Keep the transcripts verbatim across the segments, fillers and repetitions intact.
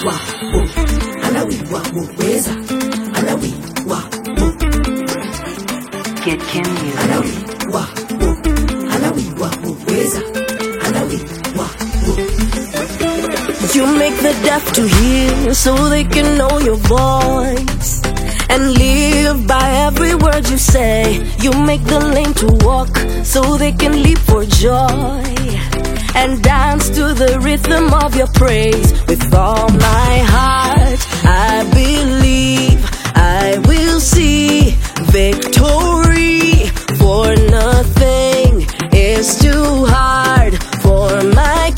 wa wo, anawi wa wo weza, anawi wa wo. Get Kim Music. Anawi wa wo, anawi wa wo weza, anawi wa wo. You make the deaf to hear so they can know your voice and live by every word you say. You make the lame to walk so they can leap for joy and dance to the rhythm of your praise. With all my heart I believe I will see victory, for nothing is too hard for my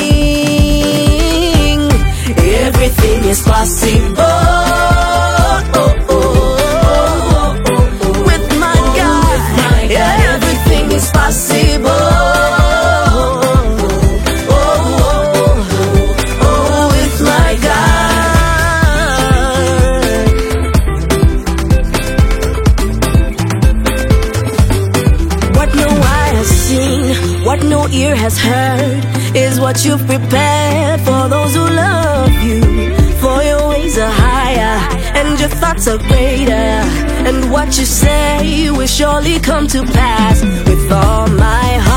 King. Everything is possible. With my God, yeah, everything is possible. With my God. What no eye has seen, what no ear has heard, is what you've prepared for those who love you. For your ways are higher and your thoughts are greater, and what you say will surely come to pass. With all my heart